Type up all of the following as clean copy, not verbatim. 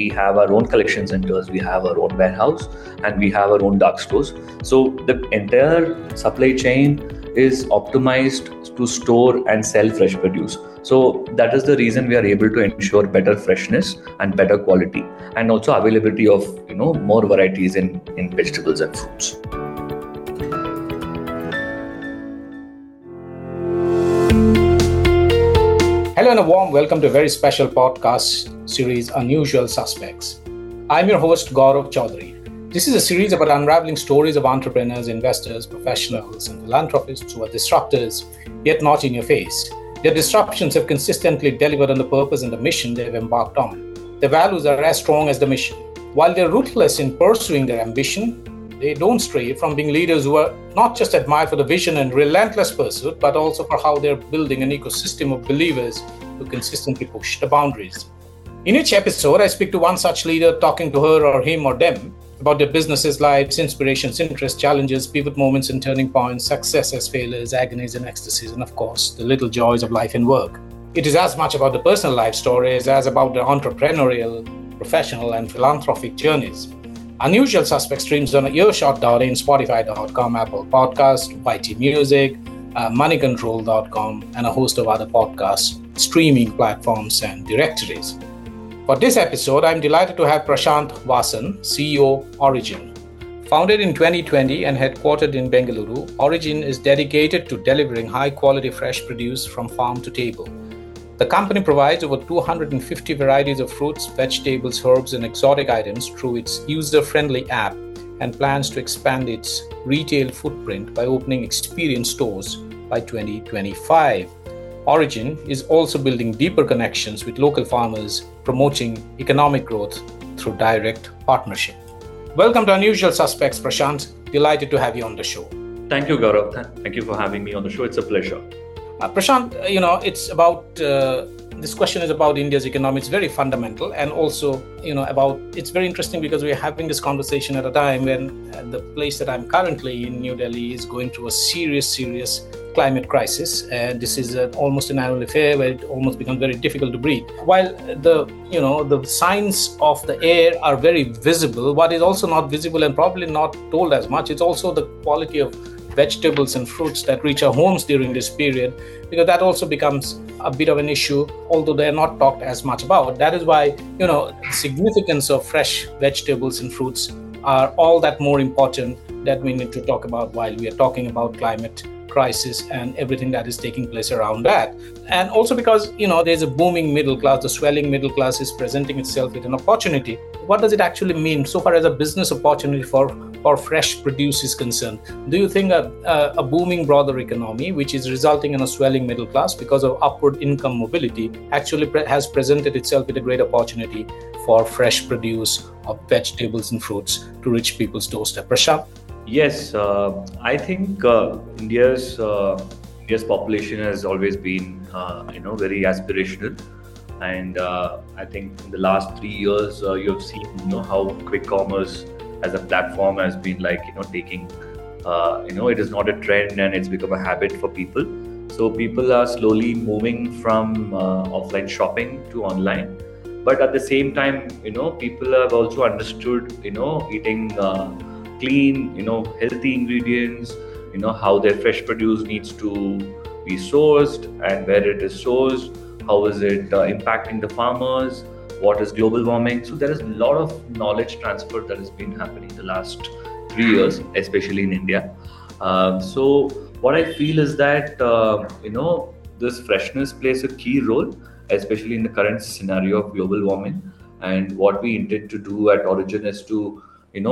we have our own collection centers, we have our own warehouse, and we have our own dark stores. So the entire supply chain is optimized to store and sell fresh produce. So that is the reason we are able to ensure better freshness and better quality, and also availability of more varieties in vegetables and fruits. Hello and a warm welcome to a very special podcast series, Unusual Suspects. I'm your host, Gaurav Chaudhary. This is a series about unraveling stories of entrepreneurs, investors, professionals, and philanthropists who are disruptors, yet not in your face. Their disruptions have consistently delivered on the purpose and the mission they've embarked on. Their values are as strong as the mission. While they're ruthless in pursuing their ambition, they don't stray from being leaders who are not just admired for the vision and relentless pursuit, but also for how they're building an ecosystem of believers who consistently push the boundaries. In each episode, I speak to one such leader, talking to her or him or them about their businesses, lives, inspirations, interests, challenges, pivot moments and turning points, successes, failures, agonies and ecstasies, and of course, the little joys of life and work. It is as much about the personal life stories as about the entrepreneurial, professional, and philanthropic journeys. Unusual Suspects streams on earshot.in, Spotify.com, Apple Podcast, YT Music, moneycontrol.com, and a host of other podcast streaming platforms and directories. For this episode, I'm delighted to have Prashant Vasan, CEO, Origin. Founded in 2020 and headquartered in Bengaluru, Origin is dedicated to delivering high-quality fresh produce from farm to table. The company provides over 250 varieties of fruits, vegetables, herbs, and exotic items through its user-friendly app and plans to expand its retail footprint by opening experience stores by 2025. Origin is also building deeper connections with local farmers, promoting economic growth through direct partnership. Welcome to Unusual Suspects, Prashant. Delighted to have you on the show. Thank you, Gaurav. Thank you for having me on the show. It's a pleasure. Prashant, it's about, this question is about India's economy. It's very fundamental, and also, it's very interesting because we're having this conversation at a time when the place that I'm currently in, New Delhi, is going through a serious climate crisis. And this is almost an annual affair where it almost becomes very difficult to breathe. While the signs of the air are very visible, what is also not visible and probably not told as much, it's also the quality of vegetables and fruits that reach our homes during this period, because that also becomes a bit of an issue, although they're not talked as much about. That is why, the significance of fresh vegetables and fruits are all that more important that we need to talk about while we are talking about climate crisis and everything that is taking place around that. And also because, there's a booming middle class, the swelling middle class is presenting itself with an opportunity. What does it actually mean so far as a business opportunity for fresh produce is concerned? Do you think a booming broader economy, which is resulting in a swelling middle class because of upward income mobility, actually has presented itself with a great opportunity for fresh produce of vegetables and fruits to reach people's doorstep? Prashant? Yes, I think India's population has always been, very aspirational, and I think in the last 3 years, you have seen, how quick commerce as a platform has been taking, it is not a trend and it's become a habit for people. So people are slowly moving from offline shopping to online. But at the same time, people have also understood, eating clean, healthy ingredients, how their fresh produce needs to be sourced and where it is sourced, how is it impacting the farmers, what is global warming. So there is a lot of knowledge transfer that has been happening the last 3 years, especially in India. So what I feel is that, this freshness plays a key role, especially in the current scenario of global warming. And what we intend to do at Origin is to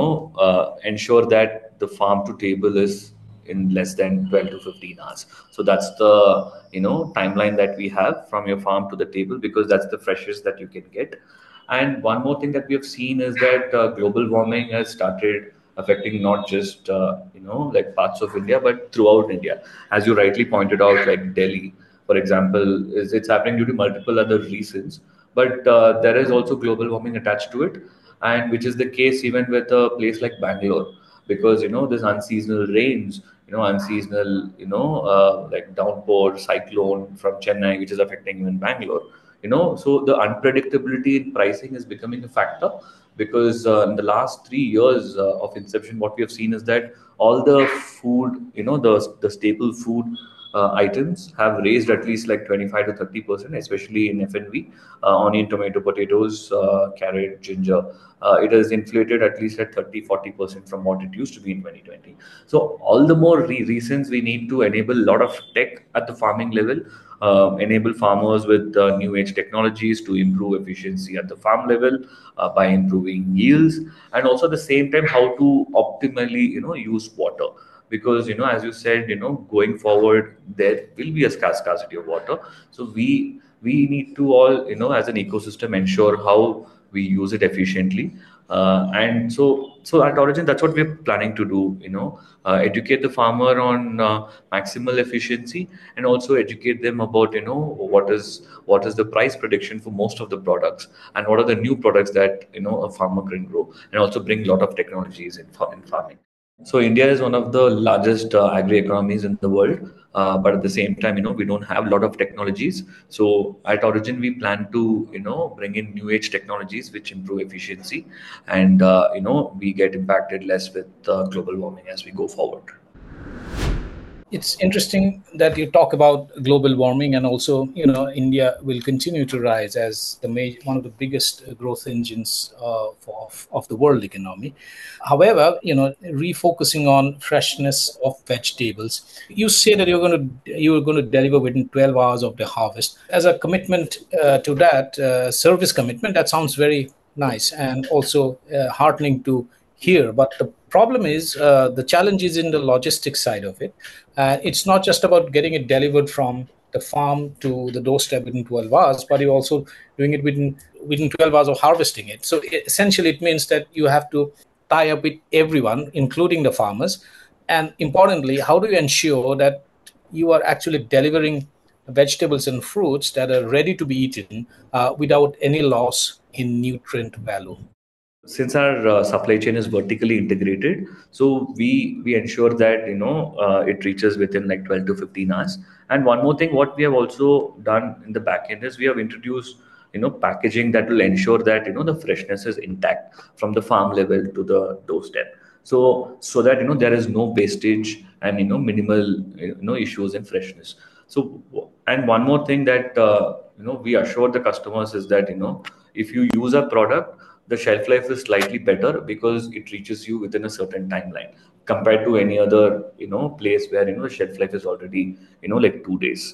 ensure that the farm to table is in less than 12 to 15 hours. So that's the timeline that we have from your farm to the table, because that's the freshest that you can get. And one more thing that we have seen is that global warming has started affecting not just parts of India, but throughout India. As you rightly pointed out, like Delhi, for example, it's happening due to multiple other reasons. But there is also global warming attached to it, and which is the case even with a place like Bangalore, because this unseasonal rains, unseasonal downpour, cyclone from Chennai, which is affecting even Bangalore. So the unpredictability in pricing is becoming a factor, because in the last 3 years of inception, what we have seen is that all the food, the staple food items have raised at least like 25 to 30%, especially in F&B, onion, tomato, potatoes, carrot, ginger. It has inflated at least at 30-40% from what it used to be in 2020. So all the more reasons we need to enable a lot of tech at the farming level, enable farmers with new age technologies to improve efficiency at the farm level by improving yields, and also at the same time how to optimally use water, because as you said, going forward there will be a scarcity of water. So we need to all, as an ecosystem, ensure how we use it efficiently. And so at Origin, that's what we're planning to do, educate the farmer on maximal efficiency, and also educate them about, what is the price prediction for most of the products, and what are the new products that a farmer can grow, and also bring a lot of technologies in farming. So India is one of the largest agri economies in the world, but at the same time, we don't have a lot of technologies. So at Origin, we plan to, bring in new age technologies which improve efficiency, and we get impacted less with global warming as we go forward. It's interesting that you talk about global warming, and also, India will continue to rise as one of the biggest growth engines of the world economy. However, refocusing on freshness of vegetables, you say that you're going to deliver within 12 hours of the harvest. As a commitment to that service commitment, that sounds very nice and also heartening to hear. But the problem is, the challenge is in the logistics side of it. It's not just about getting it delivered from the farm to the doorstep within 12 hours, but you're also doing it within 12 hours of harvesting it. So essentially, it means that you have to tie up with everyone, including the farmers. And importantly, how do you ensure that you are actually delivering vegetables and fruits that are ready to be eaten without any loss in nutrient value? Since our supply chain is vertically integrated, so we ensure that it reaches within like 12 to 15 hours. And one more thing, what we have also done in the back end is we have introduced packaging that will ensure that the freshness is intact from the farm level to the doorstep, so that there is no wastage and minimal issues in freshness. So, and one more thing that we assure the customers is that if you use a product, the shelf life is slightly better because it reaches you within a certain timeline compared to any other place where the shelf life is already like 2 days.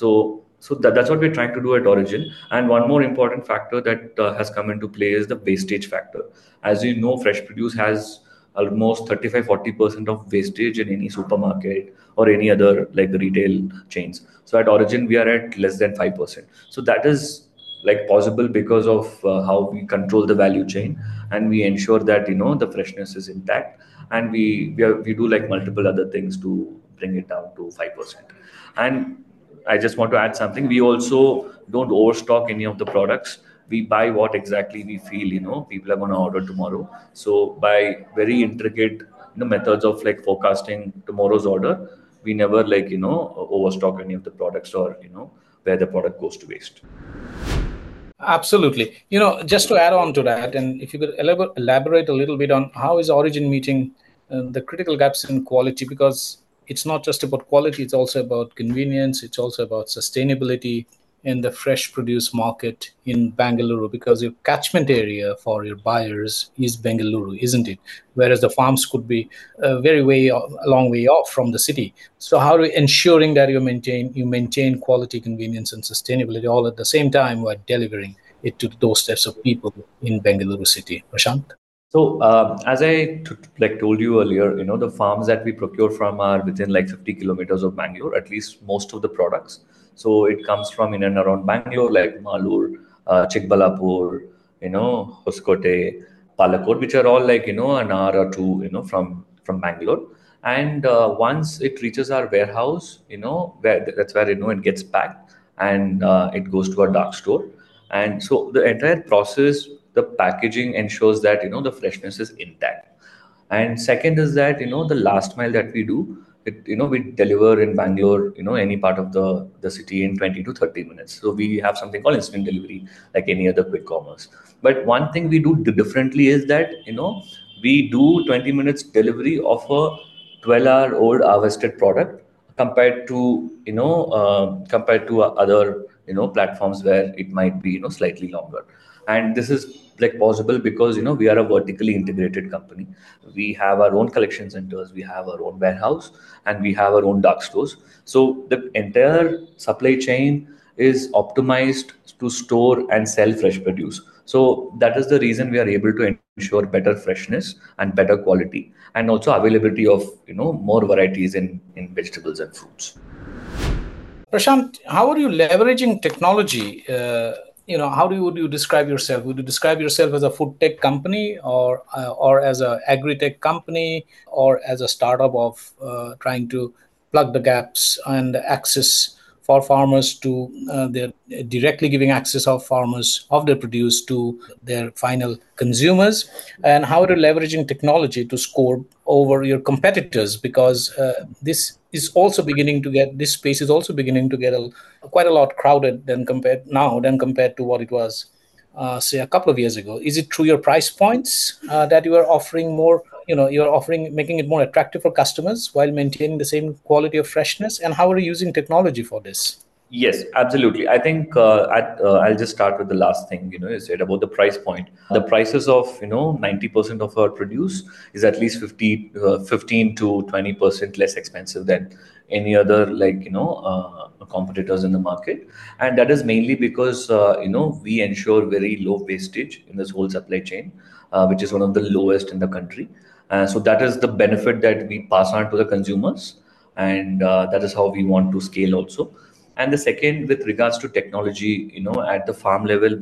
So that's what we're trying to do at Origin. And one more important factor that has come into play is the wastage factor. As you know, fresh produce has almost 35-40% of wastage in any supermarket or any other like the retail chains. So at Origin, we are at less than 5%. So that is like possible because of how we control the value chain, and we ensure that the freshness is intact, and we do like multiple other things to bring it down to 5%. And I just want to add something. We also don't overstock any of the products. We buy what exactly we feel people are going to order tomorrow. So by very intricate methods of like forecasting tomorrow's order, we never like overstock any of the products, or where the product goes to waste. Absolutely. Just to add on to that, and if you could elaborate a little bit on how is Origin meeting the critical gaps in quality, because it's not just about quality, it's also about convenience, it's also about sustainability in the fresh produce market in Bengaluru, because your catchment area for your buyers is Bengaluru, isn't it? Whereas the farms could be a long way off from the city. So how do you ensuring that you maintain quality, convenience, and sustainability all at the same time while delivering it to the doorsteps of people in Bengaluru city? Prashant? So, as I told you earlier, the farms that we procure from are within like 50 kilometers of Bangalore, at least most of the products. So it comes from in and around Bangalore, like Malur, Chikbalapur, Hoskote, Palakot, which are all like, an hour or two, from Bangalore. And once it reaches our warehouse, that's where, it gets packed, and it goes to our dark store. And so the entire process, the packaging ensures that the freshness is intact. And second is that the last mile that we do, we deliver in Bangalore, any part of the city in 20 to 30 minutes. So we have something called instant delivery, like any other quick commerce. But one thing we do differently is that, we do 20 minutes delivery of a 12-hour old harvested product compared to other, platforms where it might be, slightly longer. And this is like possible because, we are a vertically integrated company. We have our own collection centers, we have our own warehouse, and we have our own dark stores. So the entire supply chain is optimized to store and sell fresh produce. So that is the reason we are able to ensure better freshness and better quality, and also availability of, more varieties in vegetables and fruits. Prashant, how are you leveraging technology? How would you describe yourself? Would you describe yourself as a food tech company, or as a agri tech company, or as a startup of trying to plug the gaps and access for farmers to their directly giving access of farmers of their produce to their final consumers? And how are you leveraging technology to score over your competitors? Because this space is also beginning to get quite a lot crowded than compared to what it was, say, a couple of years ago. Is it through your price points that you are offering more? You're offering, making it more attractive for customers while maintaining the same quality of freshness. And how are you using technology for this? Yes, absolutely. I think I'll just start with the last thing, you said about the price point. The prices of, 90% of our produce is at least 15 to 20% less expensive than any other, like, competitors in the market. And that is mainly because, we ensure very low wastage in this whole supply chain, which is one of the lowest in the country. So that is the benefit that we pass on to the consumers. And that is how we want to scale also. And the second, with regards to technology, at the farm level,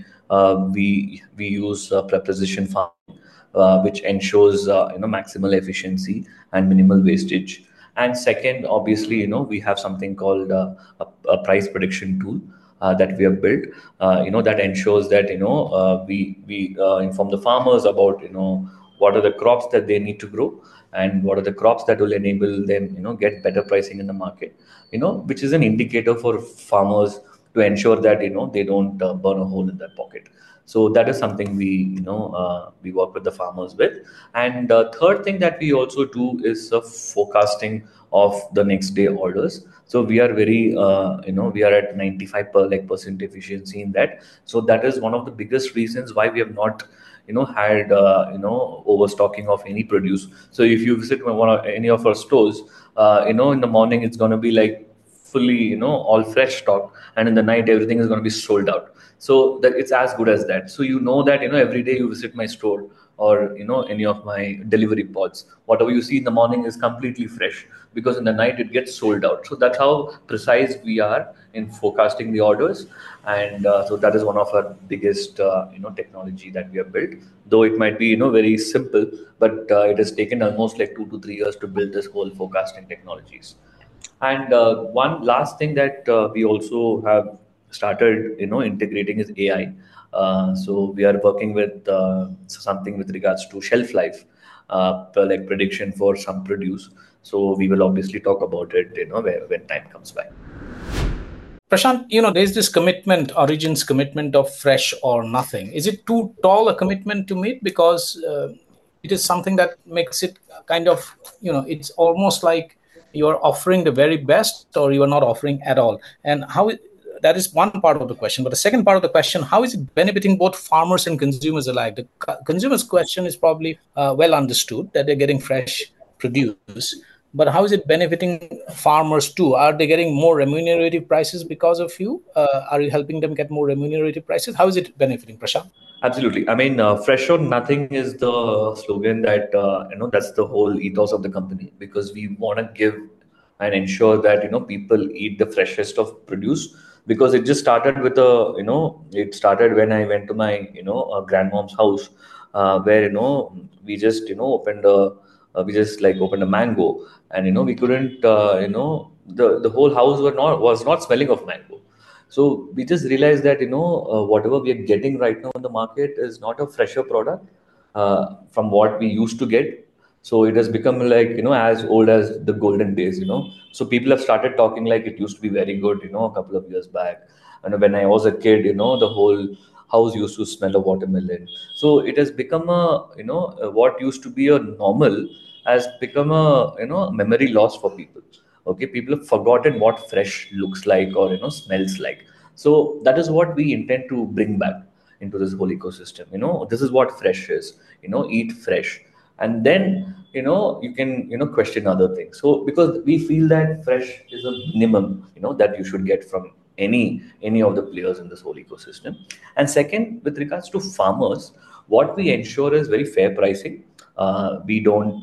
we use precision farming, which ensures maximal efficiency and minimal wastage. And second, obviously, we have something called a price prediction tool that we have built, that ensures that we inform the farmers about what are the crops that they need to grow, and what are the crops that will enable them get better pricing in the market, which is an indicator for farmers to ensure that they don't burn a hole in their pocket. So that is something we work with the farmers with. And third thing that we also do is forecasting of the next day orders. So we are very we are at 95 percent efficiency in that. So that is one of the biggest reasons why we have not had overstocking of any produce. So if you visit any of our stores, in the morning it's going to be like fully all fresh stock, and in the night everything is going to be sold out. So that it's as good as that. So that every day you visit my store, or any of my delivery pods, whatever you see in the morning is completely fresh, because in the night it gets sold out. So that's how precise we are in forecasting the orders. And so that is one of our biggest technology that we have built, though it might be very simple, but it has taken almost like 2 to 3 years to build this whole forecasting technologies. And one last thing that we also have started, integrating is AI. So we are working with something with regards to shelf life, like prediction for some produce. So we will obviously talk about it, when time comes by. Prashant, there's this commitment, Origin's commitment of fresh or nothing. Is it too tall a commitment to meet? Because it is something that makes it kind of, it's almost like you're offering the very best, or you are not offering at all. And that is one part of the question. But the second part of the question, how is it benefiting both farmers and consumers alike? The consumers' question is probably well understood, that they're getting fresh produce. But how is it benefiting farmers too? Are they getting more remunerative prices because of you? Are you helping them get more remunerative prices? How is it benefiting, Prashant? Absolutely. I mean, fresh or nothing is the slogan that, that's the whole ethos of the company, because we want to give and ensure that, people eat the freshest of produce. Because it just started with it started when I went to my, grandmom's house, where, we just, we just like opened a mango, and, we couldn't, the whole house was not smelling of mango. So we just realized that whatever we are getting right now in the market is not a fresher product from what we used to get. So it has become like, as old as the golden days. So people have started talking like it used to be very good, a couple of years back. And when I was a kid, the whole house used to smell of watermelon. So it has become what used to be a normal has become a, memory loss for people. Okay, people have forgotten what fresh looks like or, smells like. So that is what we intend to bring back into this whole ecosystem. This is what fresh is. Eat fresh, and then you can question other things. So because we feel that fresh is a minimum that you should get from any of the players in this whole ecosystem. And second, with regards to farmers, what we ensure is very fair pricing. We don't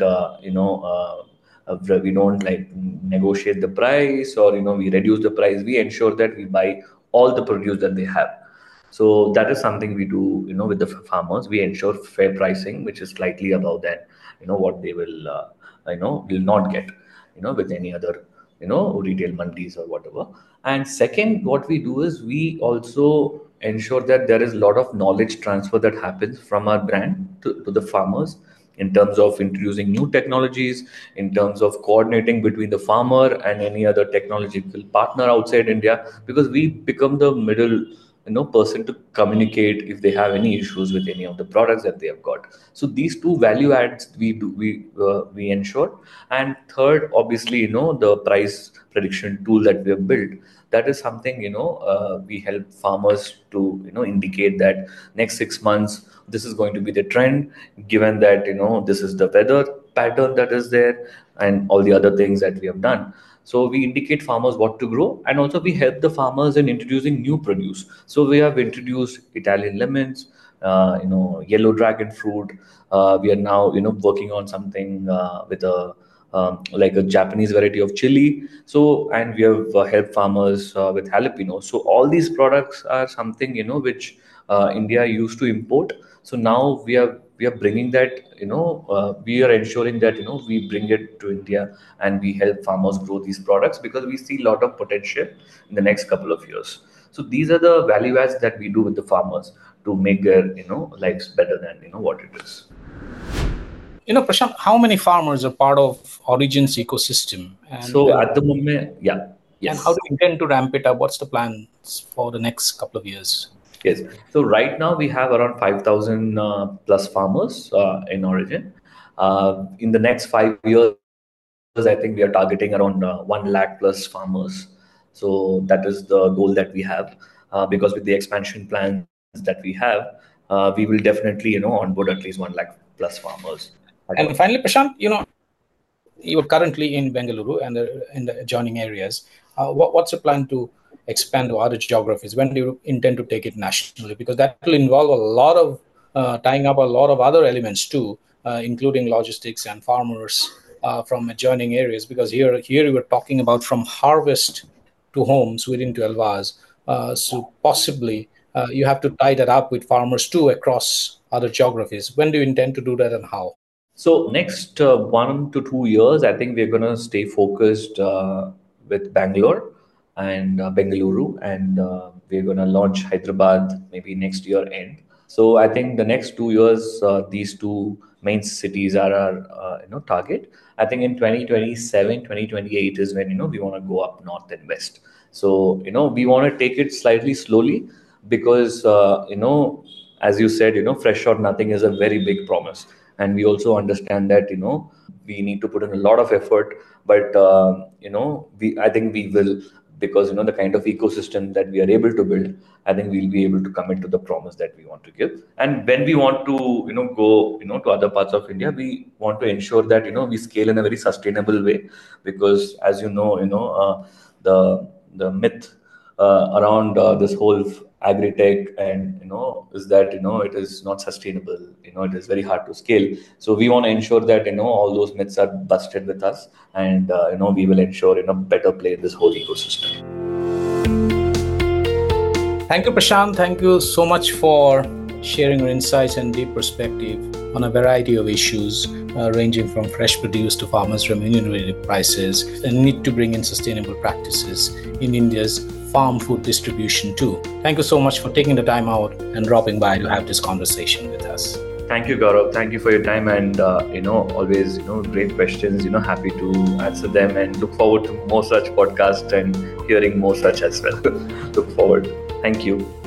we don't like negotiate the price, or we reduce the price. We ensure that we buy all the produce that they have. So that is something we do, with the farmers. We ensure fair pricing, which is slightly above than, what they will not get, with any other, retail mandis or whatever. And second, what we do is we also ensure that there is a lot of knowledge transfer that happens from our brand to the farmers, in terms of introducing new technologies, in terms of coordinating between the farmer and any other technological partner outside India, because we become the middle person to communicate if they have any issues with any of the products that they have got. So these two value adds we ensure. And third, obviously, the price prediction tool that we have built, that is something we help farmers to indicate that next 6 months this is going to be the trend, given that this is the weather pattern that is there, and all the other things that we have done. So we indicate farmers what to grow, and also we help the farmers in introducing new produce. So we have introduced Italian lemons, yellow dragon fruit. We are now working on something with a like a Japanese variety of chili. So, and we have helped farmers with jalapeno. So all these products are something which India used to import. So now we are bringing that, we are ensuring that we bring it to India, and we help farmers grow these products, because we see a lot of potential in the next couple of years. So these are the value adds that we do with the farmers to make their lives better than what it is. Prashant, how many farmers are part of Origin's ecosystem? So at the moment, yeah. Yes. And how do you intend to ramp it up? What's the plans for the next couple of years? Yes. So right now we have around 5,000 plus farmers in Origin. In the next 5 years, I think we are targeting around 1 lakh plus farmers. So that is the goal that we have. Because with the expansion plans that we have, we will definitely onboard at least 1 lakh plus farmers. And finally, Prashant, you are currently in Bengaluru and in the adjoining areas. What's your plan to expand to other geographies? When do you intend to take it nationally? Because that will involve a lot of tying up a lot of other elements too, including logistics and farmers from adjoining areas. Because here you were talking about from harvest to homes within 12 hours. So possibly you have to tie that up with farmers too across other geographies. When do you intend to do that, and how? So next 1 to 2 years, I think we're going to stay focused with Bangalore and Bengaluru, and we're going to launch Hyderabad maybe next year end. So I think the next 2 years, these two main cities are our target. I think in 2027, 2028 is when we want to go up north and west. So we want to take it slightly slowly, because as you said, fresh or nothing is a very big promise. And we also understand that we need to put in a lot of effort, but I think we will, because the kind of ecosystem that we are able to build, I think we'll be able to commit to the promise that we want to give. And when we want to go to other parts of India, we want to ensure that we scale in a very sustainable way, because as the myth around this whole agri-tech and is that it is not sustainable, it is very hard to scale. So we want to ensure that all those myths are busted with us, and we will ensure better play in this whole ecosystem. Thank you, Prashant. Thank you so much for sharing your insights and deep perspective on a variety of issues ranging from fresh produce to farmers' remunerative prices, and need to bring in sustainable practices in India's farm food distribution too. Thank you so much for taking the time out and dropping by to have this conversation with us. Thank you, Gaurav. Thank you for your time and always great questions. Happy to answer them and look forward to more such podcasts and hearing more such as well. Look forward. Thank you.